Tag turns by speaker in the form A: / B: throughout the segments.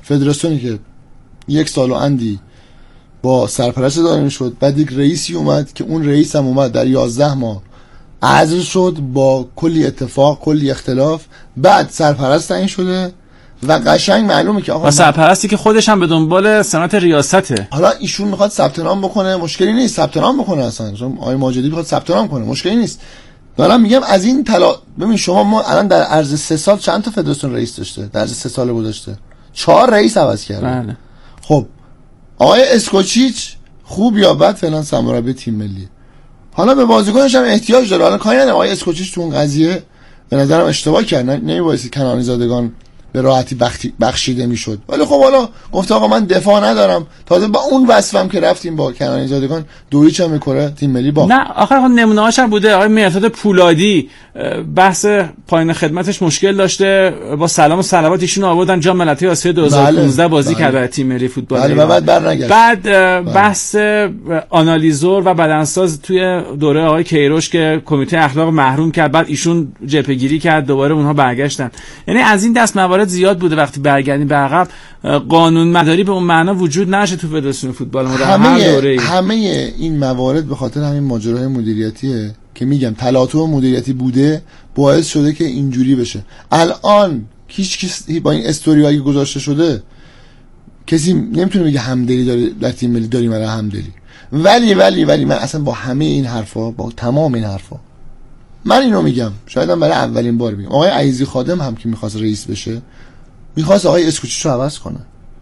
A: فدراسیونی که 1 سال و اندی با سرپرست اداره میشد، بعد یک رئیسی اومد که اون رئیس هم اومد در 11 ماه عزل شد با کلی اتفاق، کلی اختلاف، بعد سرپرست تعیین شده و قشنگ معلومه که آقا
B: سرپرستی که خودش هم به دنبال سمت ریاسته.
A: حالا ایشون میخواد ثبت نام بکنه، مشکلی نیست، ثبت نام بکنه، اصلا آقای ماجدی میخواد ثبت نام کنه، مشکلی نیست. دارم میگم از این ببین شما، ما الان در عرض 3 سال چند تا فدراسیون رئیس داشته؟ در عرض 3 سال گذشته 4 رئیس عوض کرده.
B: بله.
A: خب آقای اسکوچیچ خوب یا بد فعلا سرمربی تیم ملی، حالا به بازیکنش هم احتیاج داره. حالا کاری ندارم، آقای اسکوچیچ تو اون قضیه به نظرم اشتباه کرد، نمی‌بایستی کنعانی زادگان به راحتی بخشیده میشد. ولی خب حالا گفته آقا من دفاع ندارم، تازه با اون وصفم که رفتیم با کنعانی زادگان 2-0 هم می‌کنه تیم ملی با.
B: نه آخر خب نمونه‌هاش هم بوده. آقای مرداد پولادی بحث پایان خدمتش مشکل داشته، با سلام و صلوات ایشون آوردن جام ملت‌های آسیا 2015 بازی کرد برای تیم ملی فوتبال.
A: بله بعد برنگشت.
B: بعد بحث آنالیزور و بدنساز توی دوره آقای کیروش که کمیته اخلاق محروم کرد، بعد ایشون جبهه‌گیری کرد، دوباره اونها برگشتن. یعنی از این دست موارد زیاد بوده. وقتی برگردیم به عقب، قانون مداری به اون معنا وجود نشه تو فدراسیون فوتبال ما در هر دوره‌ای.
A: همه این موارد به خاطر همین ماجراهای مدیریتیه که میگم تلاطم مدیریتی بوده، باعث شده که اینجوری بشه. الان هیچ با این استوریایی گذاشته شده کسی نمیتونه بگه همدلی داره در تیم ملی داریم برای همدلی. ولی من اصلا با همه این حرفا، با تمام این حرفا، من اینو میگم، شاید هم برای اولین بار میگم، آقای عزیزی خادم هم که میخواست رئیس بشه، میخواست آقای اسکوچیچو عوض کنه.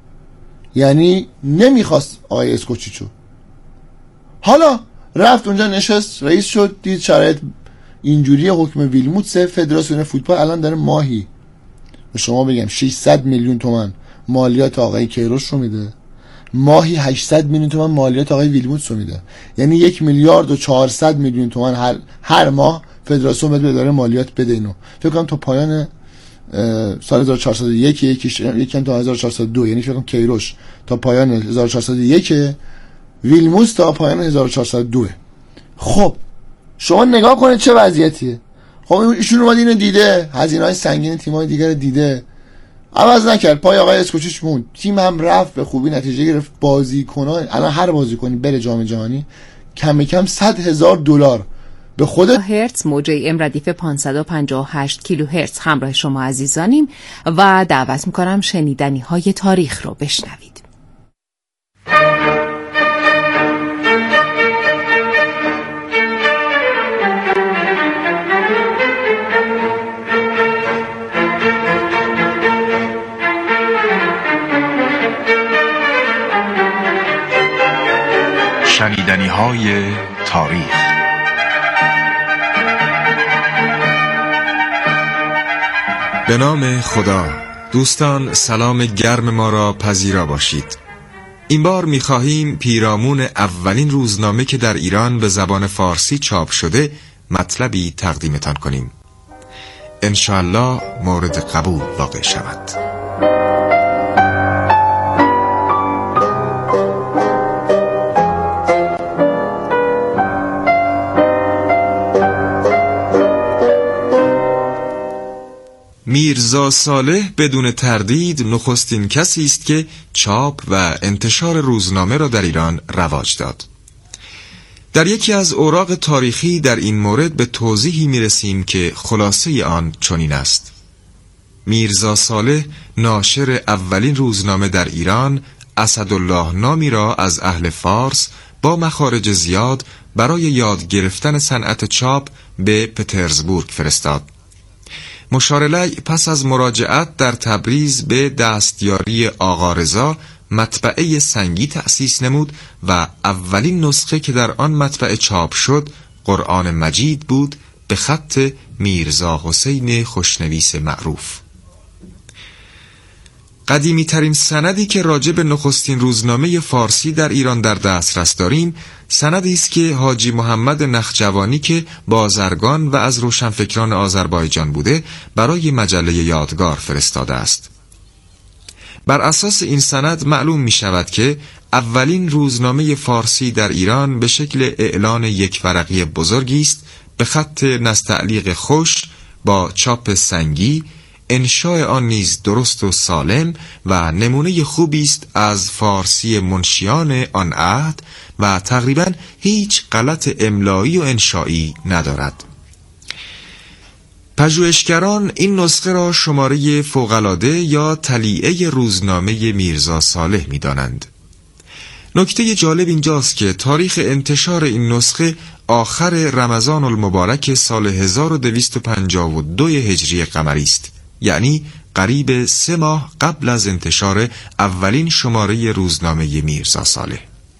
A: یعنی نمیخواست آقای اسکوچیچو. حالا رفت اونجا نشست، رئیس شد، دید شرایط اینجوری، حکم ویلموتس، فدراسیون فوتبال الان داره ماهی به شما بگم 600 میلیون تومان مالیات آقای کیروش رو میده، ماهی 800 میلیون تومان مالیات آقای ویلموتس رو میده. یعنی 1 میلیارد و 400 میلیون تومان هر ماه فدراسیون بده اداره مالیات بده. اینو فکر کنم تا پایان سال 1401، یکم تا 1402، یعنی فکر کنم کیروش تا پایان 1401، ویلموتس تا پایان 1402. خب شما نگاه کنید چه وضعیتیه. خب ایشون اومد اینو دیده، هزینه‌های سنگین تیم‌های دیگر دیده، عوض نکرد، پای آقای اسکوچیچ موند، تیم هم رفت به خوبی نتیجه گرفت. بازیکنان الان هر بازیکنی بره جام جهانی کم کم $100,000 به خود
C: هرتز موج AM ردیف 558 کیلوهرتز همراه شما عزیزانیم و دعوت می‌کنم شنیدنی‌های تاریخ رو بشنوید.
D: شنیدنی‌های تاریخ.
E: به نام خدا. دوستان سلام گرم ما را پذیرا باشید. این بار می‌خواهیم پیرامون اولین روزنامه که در ایران به زبان فارسی چاپ شده مطلبی تقدیمتان کنیم. انشاءالله مورد قبول واقع شود. میرزا صالح بدون تردید نخستین کسی است که چاپ و انتشار روزنامه را در ایران رواج داد. در یکی از اوراق تاریخی در این مورد به توضیحی میرسیم که خلاصه آن چنین است: میرزا صالح ناشر اولین روزنامه در ایران، اسدالله نامی را از اهل فارس با مخارج زیاد برای یاد گرفتن صنعت چاپ به پترزبورگ فرستاد. مشارلی پس از مراجعت در تبریز به دستیاری آقا رضا مطبعه سنگی تأسیس نمود و اولین نسخه که در آن مطبعه چاپ شد قرآن مجید بود به خط میرزا حسین خوشنویس معروف. قدیمی ترین سندی که راجع به نخستین روزنامه فارسی در ایران در دسترس داریم سندی است که حاجی محمد نخجوانی که بازرگان و از روشنفکران آذربایجان بوده برای مجله یادگار فرستاده است. بر اساس این سند معلوم می شود که اولین روزنامه فارسی در ایران به شکل اعلان یک ورقی بزرگی است به خط نستعلیق خوش با چاپ سنگی، انشاء آن نیز درست و سالم و نمونه خوبی است از فارسی منشیان آن عهد و تقریباً هیچ غلط املایی و انشایی ندارد. پژوهشگران این نسخه را شماره فوق‌العاده یا طلیعه روزنامه میرزا صالح می‌دانند. نکته جالب اینجاست که تاریخ انتشار این نسخه آخر رمضان المبارک سال 1252 هجری قمری است، یعنی قریب 3 ماه قبل از انتشار اولین شماره روزنامه میرزا صالح.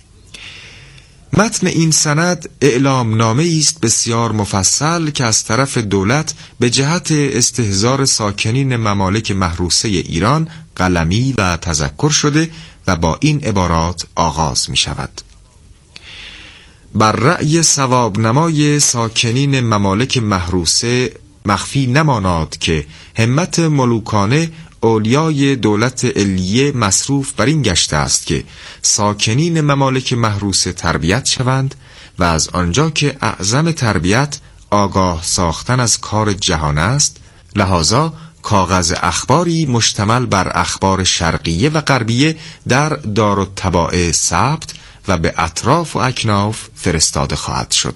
E: متن این سند اعلامنامه است بسیار مفصل که از طرف دولت به جهت استحضار ساکنین ممالک محروسه ایران قلمی و تذکر شده و با این عبارات آغاز می شود: بر رأی ثوابنمای ساکنین ممالک محروسه مخفی نماناد که همت ملوکانه اولیای دولت علیه مصروف بر این گشته است که ساکنین ممالک محروسه تربیت شوند و از آنجا که اعظم تربیت آگاه ساختن از کار جهان است، لذا کاغذ اخباری مشتمل بر اخبار شرقیه و غربیه در دارالطباعه ثبت و به اطراف و اکناف فرستاده خواهد شد.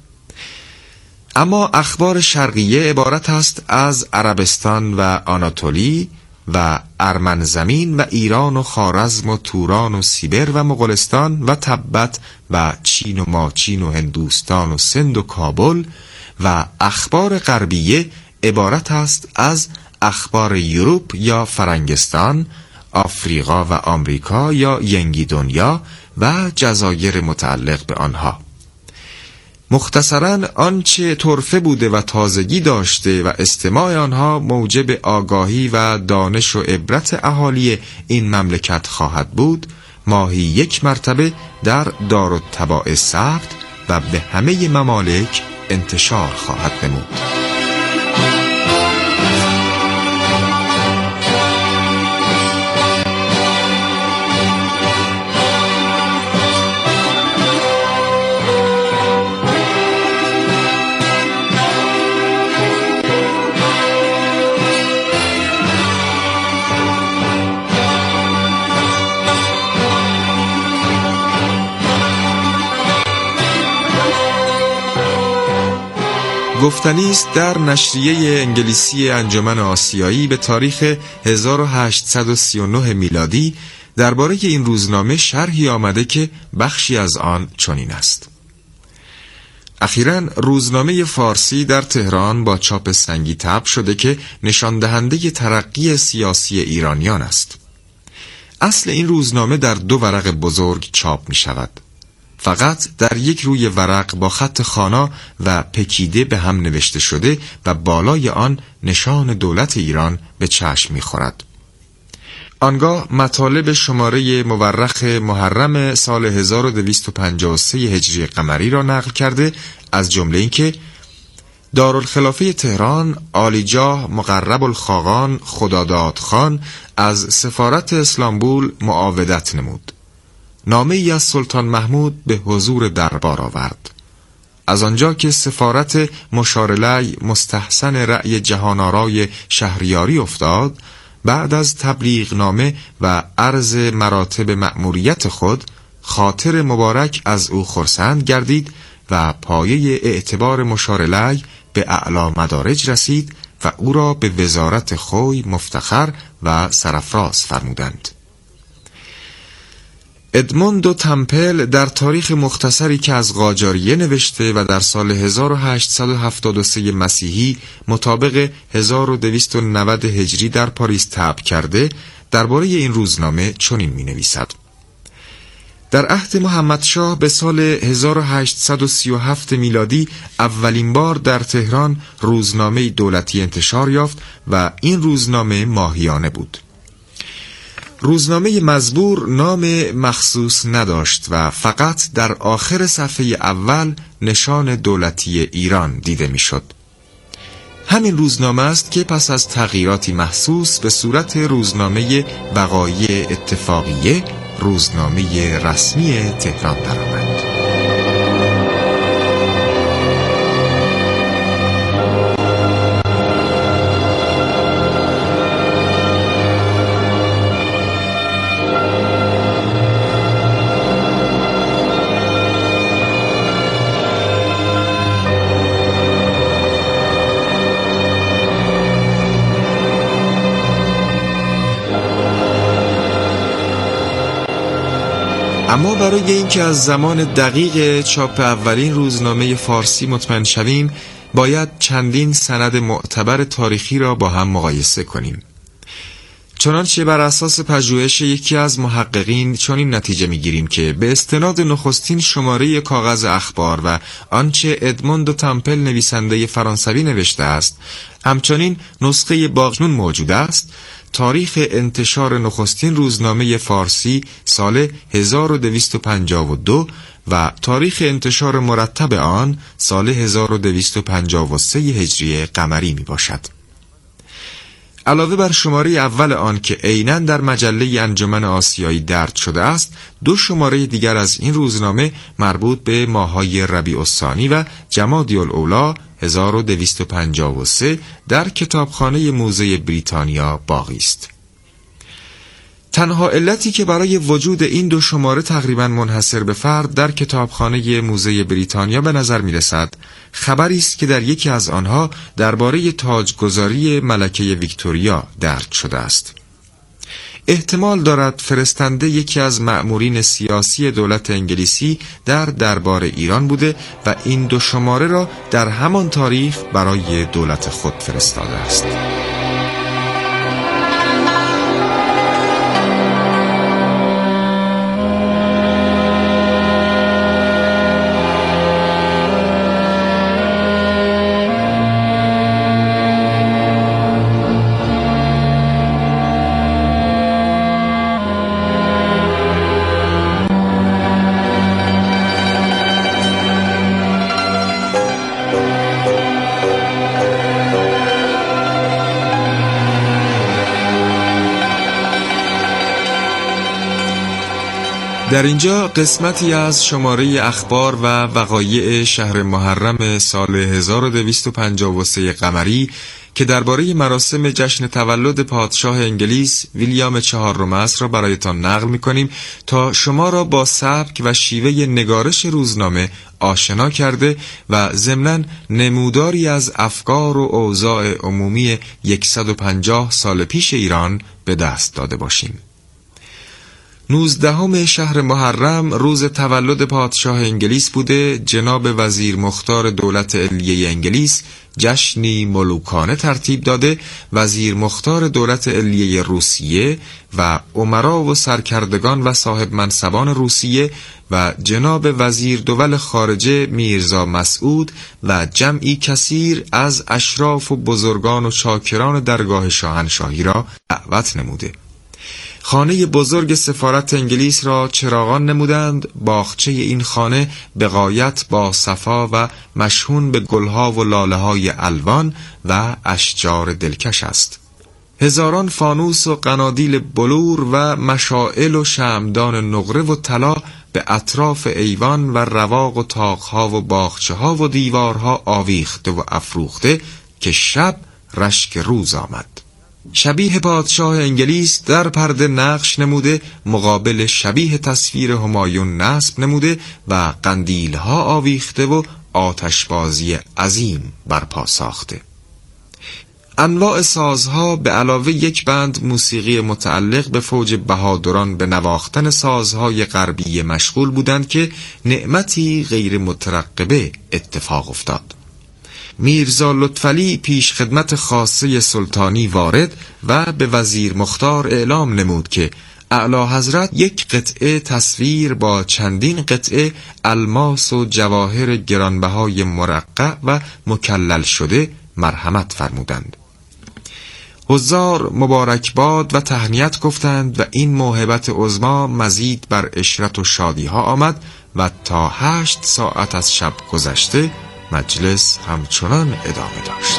E: اما اخبار شرقیه عبارت است از عربستان و آناتولی و ارمنزمین و ایران و خوارزم و توران و سیبر و مغولستان و تبت و چین و ماچین و هندوستان و سند و کابل، و اخبار غربیه عبارت است از اخبار یوروپ یا فرنگستان، آفریقا و آمریکا یا ینگی دنیا و جزایر متعلق به آنها. مختصراً آنچه طرفه بوده و تازگی داشته و استماع آنها موجب آگاهی و دانش و عبرت اهالی این مملکت خواهد بود، ماهی 1 مرتبه در دارالطباعه ثبت و به همه ممالک انتشار خواهد نمود. گفتنی است در نشریه انگلیسی انجمن آسیایی به تاریخ 1839 میلادی درباره این روزنامه شرحی آمده که بخشی از آن چنین است: اخیراً روزنامه فارسی در تهران با چاپ سنگی طبع شده که نشان دهنده ترقی سیاسی ایرانیان است. اصل این روزنامه در 2 ورق بزرگ چاپ می شود. فقط در یک روی ورق با خط خوانا و پکیده به هم نوشته شده و بالای آن نشان دولت ایران به چشم می‌خورد. آنگاه مطالب شماره مورخ محرم سال 1253 هجری قمری را نقل کرده، از جمله اینکه دارالخلافه تهران عالیجاه مقرب الخاقان خداداد خان از سفارت اسلامبول معاودت نمود. نامه ای از سلطان محمود به حضور دربار آورد. از آنجا که سفارت مشارلی مستحسن رأی جهانآرای شهریاری افتاد، بعد از تبلیغ نامه و عرض مراتب مأموریت خود، خاطر مبارک از او خرسند گردید و پایه اعتبار مشارلی به اعلی مدارج رسید و او را به وزارت خوی مفتخر و سرفراز فرمودند. ادموندو تمپل در تاریخ مختصری که از قاجاریه نوشته و در سال 1873 مسیحی مطابق 1290 هجری در پاریس طبع کرده، درباره این روزنامه چنین می‌نویسد: در عهد محمدشاه به سال 1837 میلادی اولین بار در تهران روزنامه دولتی انتشار یافت و این روزنامه ماهیانه بود. روزنامه مزبور نام مخصوص نداشت و فقط در آخر صفحه اول نشان دولتی ایران دیده میشد. همین روزنامه است که پس از تغییراتی محسوس به صورت روزنامه وقایع اتفاقیه روزنامه رسمی تهران درآمد. اما برای اینکه از زمان دقیق چاپ اولین روزنامه فارسی مطمئن شویم، باید چندین سند معتبر تاریخی را با هم مقایسه کنیم. چنانچه بر اساس پژوهش یکی از محققین چنین نتیجه میگیریم که به استناد نخستین شماره کاغذ اخبار و آنچه ادموند تامپل نویسنده فرانسوی نوشته است، همچنین نسخه باغنون موجود است، تاریخ انتشار نخستین روزنامه فارسی سال 1252 و تاریخ انتشار مرتب آن سال 1253 هجری قمری می باشد. علاوه بر شماره اول آن که عیناً در مجله انجمن آسیایی درج شده است، 2 شماره دیگر از این روزنامه مربوط به ماه‌های ربیع الثانی و جمادی الاولی 1253 در کتابخانه موزه بریتانیا باقی است. تنها علتی که برای وجود این 2 شماره تقریباً منحصر به فرد در کتابخانه موزه بریتانیا به نظر می رسد، خبری است که در یکی از آنها درباره تاجگذاری ملکه ویکتوریا درج شده است. احتمال دارد فرستنده یکی از مأمورین سیاسی دولت انگلیسی در دربار ایران بوده و این 2 شماره را در همان تاریخ برای دولت خود فرستاده است. در اینجا قسمتی از شماره اخبار و وقایع شهر محرم سال 1253 قمری که درباره مراسم جشن تولد پادشاه انگلیس ویلیام چهارم است را برایتان نقل می‌کنیم تا شما را با سبک و شیوه نگارش روزنامه آشنا کرده و ضمناً نموداری از افکار و اوضاع عمومی 150 سال پیش ایران به دست داده باشیم. 19 شهر محرم روز تولد پادشاه انگلیس بوده. جناب وزیر مختار دولت علیه انگلیس جشنی ملوکانه ترتیب داده. وزیر مختار دولت علیه روسیه و امرا و سرکردگان و صاحب منصبان روسیه و جناب وزیر دول خارجه میرزا مسعود و جمعی کثیر از اشراف و بزرگان و چاکران درگاه شاهنشاهی را دعوت نموده. خانه بزرگ سفارت انگلیس را چراغان نمودند. باغچه این خانه به غایت با صفا و مشحون به گلها و لاله‌های الوان و اشجار دلکش است. هزاران فانوس و قنادیل بلور و مشاعل و شمعدان نقره و طلا به اطراف ایوان و رواق و طاقها و باغچه‌ها و دیوارها آویخته و افروخته که شب رشک روز آمد. شبیه پادشاه انگلیس در پرده نقش نموده، مقابل شبیه تصویر همایون نصب نموده و قندیل‌ها آویخته و آتشبازی عظیم برپا ساخته. انواع سازها به علاوه یک بند موسیقی متعلق به فوج بهادران به نواختن سازهای غربی مشغول بودند که نعمتی غیر مترقبه اتفاق افتاد. میرزا لطفعلی پیش خدمت خاصه سلطانی وارد و به وزیر مختار اعلام نمود که اعلی حضرت یک قطعه تصویر با چندین قطعه الماس و جواهر گرانبهای مرقع و مکلل شده مرحمت فرمودند. حضار مبارکباد و تهنیت گفتند و این موهبت عظما مزید بر عشرت و شادی ها آمد و تا 8 ساعت از شب گذشته مجلس همچنان ادامه داشت.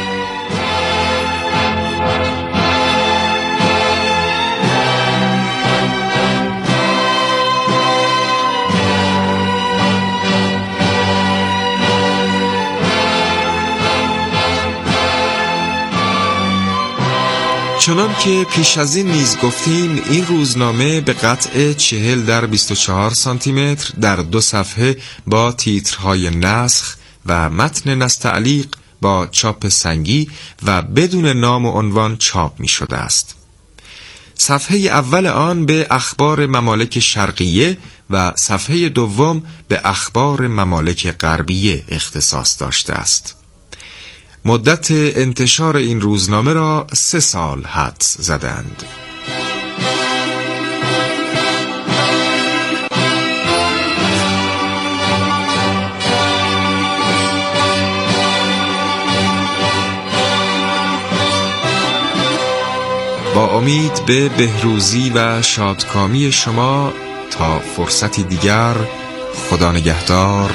E: چنان که پیش از این نیز گفتیم، این روزنامه به قطع 40 در 24 سانتی متر در 2 صفحه با تیترهای نسخ و متن نستعلیق با چاپ سنگی و بدون نام و عنوان چاپ می شده است. صفحه اول آن به اخبار ممالک شرقیه و صفحه دوم به اخبار ممالک غربیه اختصاص داشته است. مدت انتشار این روزنامه را 3 سال حدس زدند. با امید به بهروزی و شادکامی شما تا فرصتی دیگر، خدا نگهدار.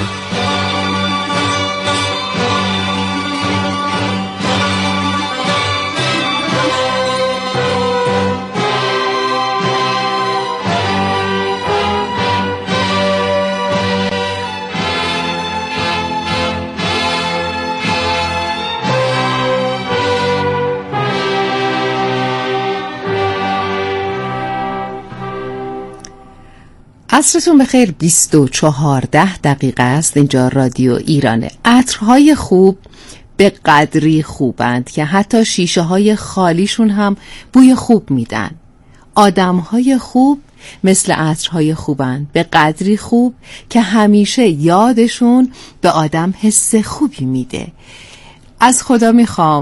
C: عصرتون بخیر. 22:14 است. اینجا رادیو ایرانه. عطرهای خوب به قدری خوبند که حتی شیشه های خالیشون هم بوی خوب میدن. آدمهای خوب مثل عطرهای خوبند، به قدری خوب که همیشه یادشون به آدم حس خوبی میده. از خدا میخوام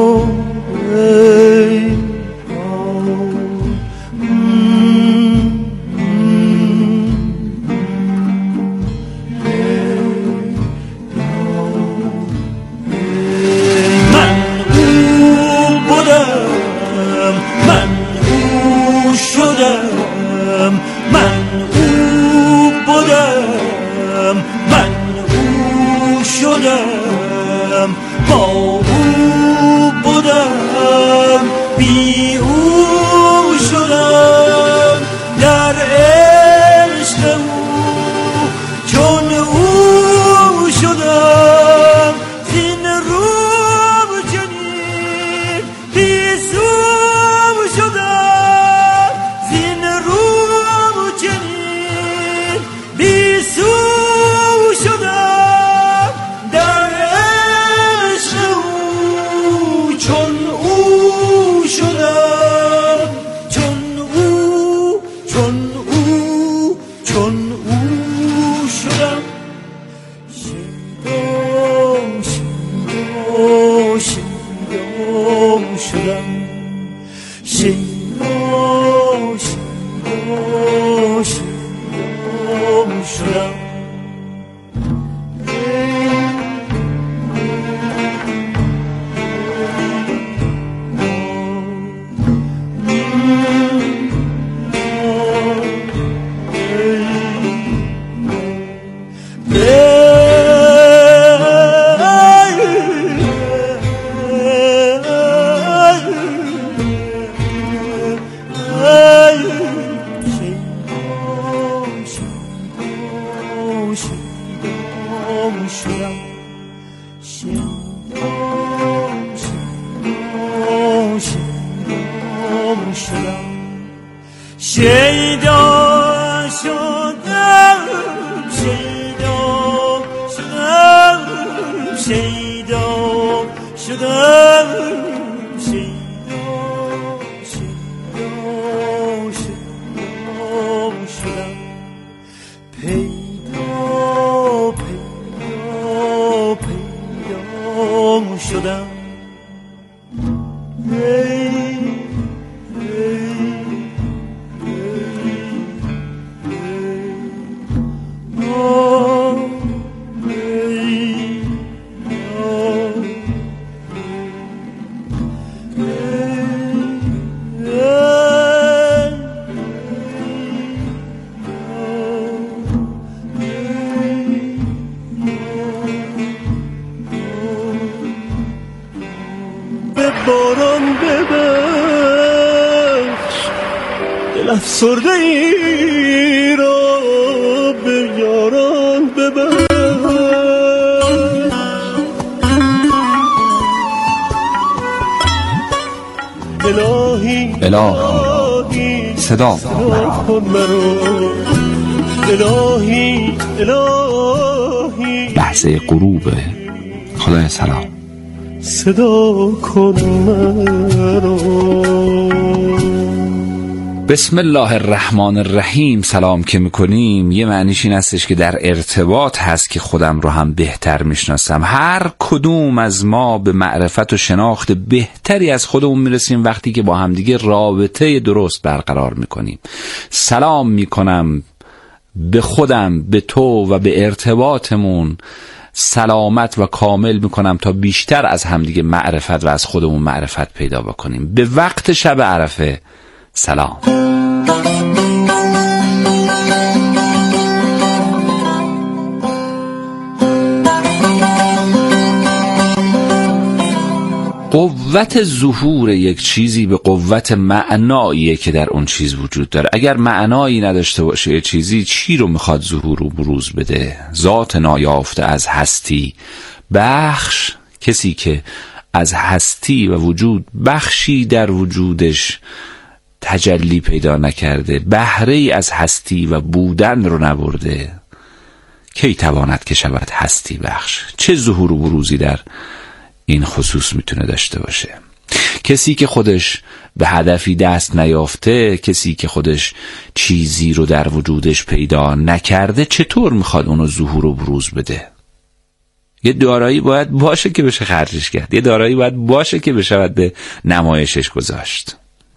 F: افسرده ای را به یاران ببر.
G: الهی صدا کن مرا. الهی لحظه غروب. خدای سلام.
F: صدا کن مرا.
G: بسم الله الرحمن الرحیم سلام که میکنیم یه معنیش این هستش که در ارتباط هست که خودم رو هم بهتر میشناسم. هر کدوم از ما به معرفت و شناخت بهتری از خودمون میرسیم وقتی که با همدیگه رابطه درست برقرار میکنیم. سلام میکنم به خودم، به تو و به ارتباطمون سلامت و کامل میکنم تا بیشتر از همدیگه معرفت و از خودمون معرفت پیدا بکنیم. به وقت شب عرفه سلام. قوت ظهور یک چیزی به قوت معناییه که در اون چیز وجود داره. اگر معنایی نداشته باشه یه چیزی، چی رو میخواد ظهور و بروز بده؟ ذات نایافته از هستی بخش، کسی که از هستی و وجود بخشی در وجودش تجلی پیدا نکرده، بهره ای از هستی و بودن رو نبرده، کی تواند که شود هستی بخش؟ چه ظهور و بروزی در این خصوص میتونه داشته باشه؟ کسی که خودش به هدفی دست نیافته، کسی که خودش چیزی رو در وجودش پیدا نکرده، چطور میخواد اونو ظهور و بروز بده؟ یه دارایی باید باشه که بشه خرجش کرد، یه دارایی باید باشه که بشه به نمایشش گذاشت.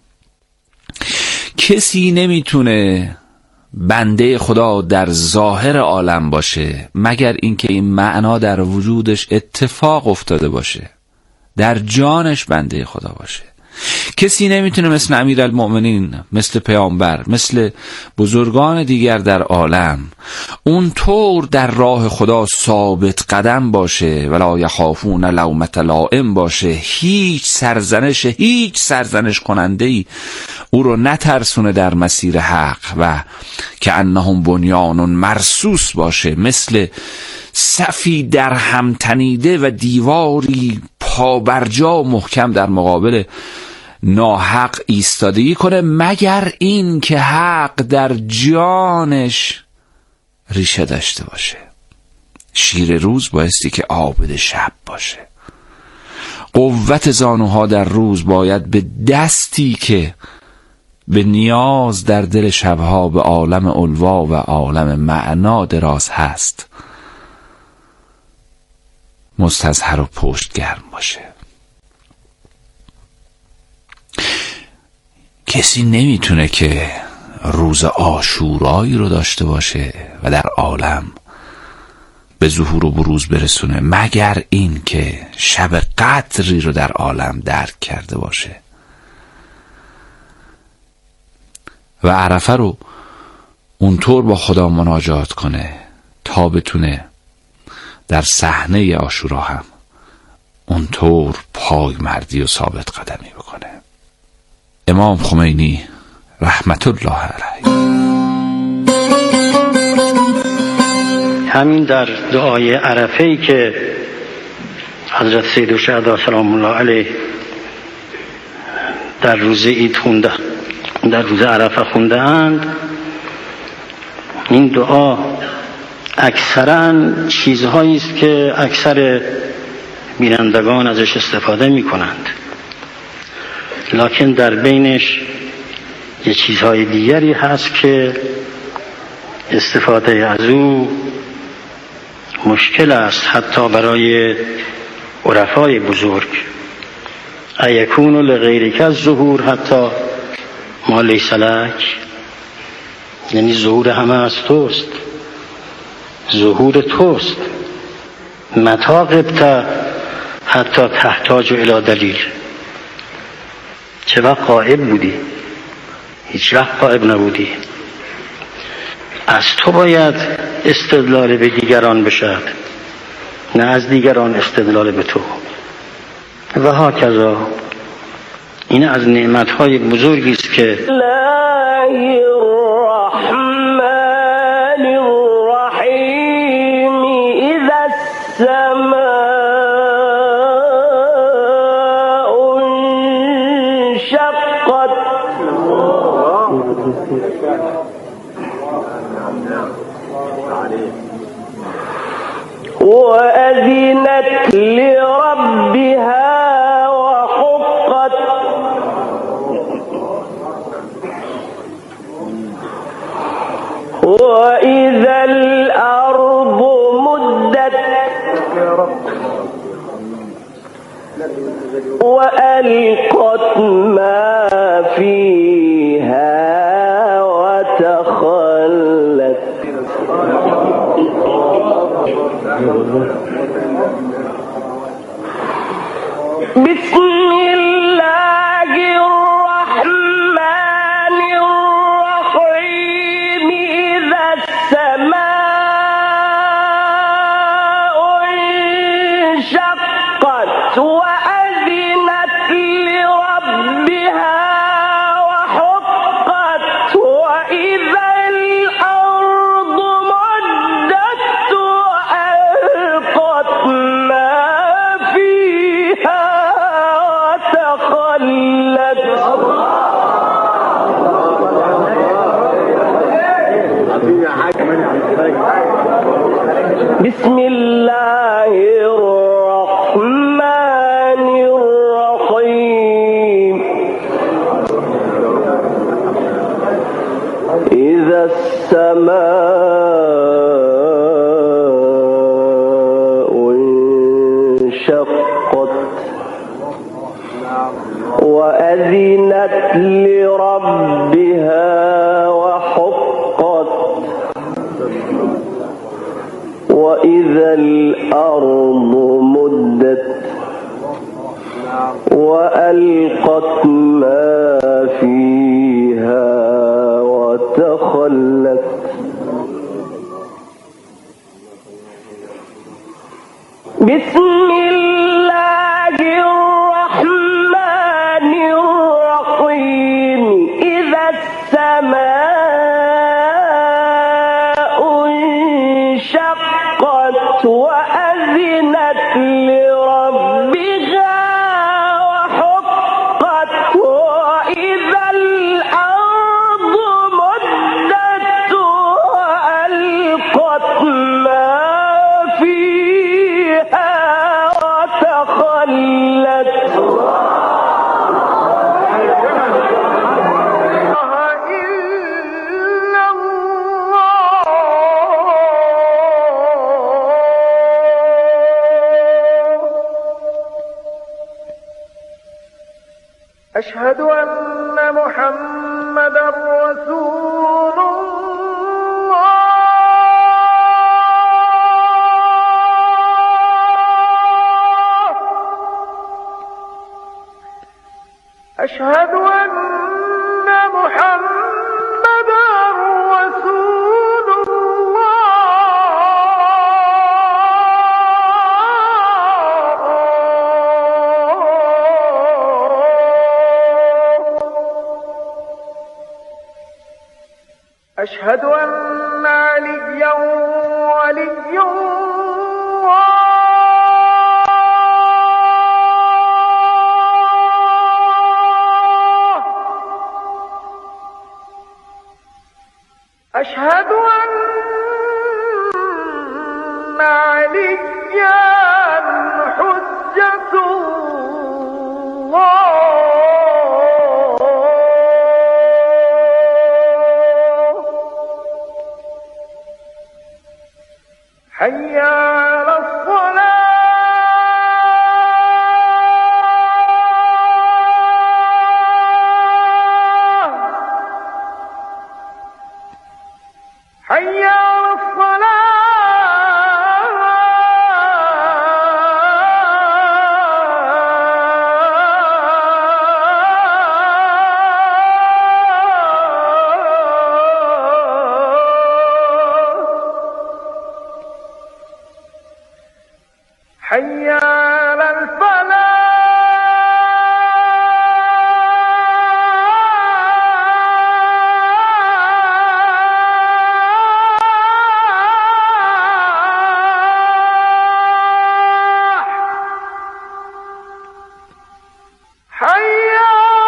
G: کسی نمیتونه بنده خدا در ظاهر عالم باشه مگر اینکه این معنا در وجودش اتفاق افتاده باشه، در جانش بنده خدا باشه. کسی نمیتونه مثل امیرالمؤمنین، مثل پیامبر، مثل بزرگان دیگر در عالم اونطور در راه خدا ثابت قدم باشه، ولا یخافون لومة لائم باشه، هیچ سرزنش کننده‌ای او رو نترسونه در مسیر حق، و که انهم بنیان مرصوص باشه، مثل صفی در هم تنیده و دیواری پابرجا محکم در مقابل ناحق ایستادگی کنه، مگر این که حق در جانش ریشه داشته باشه. شیر روز بایستی که عابد شب باشه. قوت زانوها در روز باید به دستی که به نیاز در دل شبها به عالم الوا و عالم معنا دراز هست مستظهر و پشت گرم باشه. کسی نمیتونه که روز عاشورایی رو داشته باشه و در عالم به ظهور و بروز برسونه مگر این که شب قدری رو در عالم درک کرده باشه و عرفه رو اونطور با خدا مناجات کنه تا بتونه در صحنه عاشورا هم اونطور پای مردی و ثابت قدمی بکنه. امام خمینی رحمت الله علیه.
H: همین در دعای عرفه‌ای که حضرت سید الشهدا سلام الله علیه در روز عید خونده، در روز عرفه خونده اند، این دعا اکثرا چیزهایی است که اکثر بینندگان ازش استفاده می کنند، لکن در بینش یه چیزهای دیگری هست که استفاده از او مشکل است حتی برای عرفای بزرگ. ایکون لغیرک الظهور حتی ما لیس لک، یعنی ظهور همه از توست، ظهور توست. متا غبت حتی تحتاج الی دلیل. چه وقت غائب بودی؟ هیچ وقت غائب نبودی. از تو باید استدلال به دیگران بشد، نه از دیگران استدلال به تو. و هاکذا این از نعمتهای بزرگی است که
F: وأذنت لربها وحقت وألقت ما فيها وتخلت بسم الله الرحمن الرحيم إذا السماء انشقت وأذنت لربها وحقت وإذا الأرض مدت وألقت ما فيها وتخلت بسم الله الرحمن الرحيم إذا السماء انشقت وأذنت لربها وحقت وإذا الأرض مدت وألقت ما فيها وتخلت بسم الله الرحمن الرحيم إذا السماء انشقت وأذنت لربها وحقت وإذا الأرض مدت وألقت ما فيها وتخلت
I: أشهد أن محمدا رسول الله. أشهد أن محمدا رسول أشهد أن عليا ولي الله. أشهد أن عليا حجة الله. حي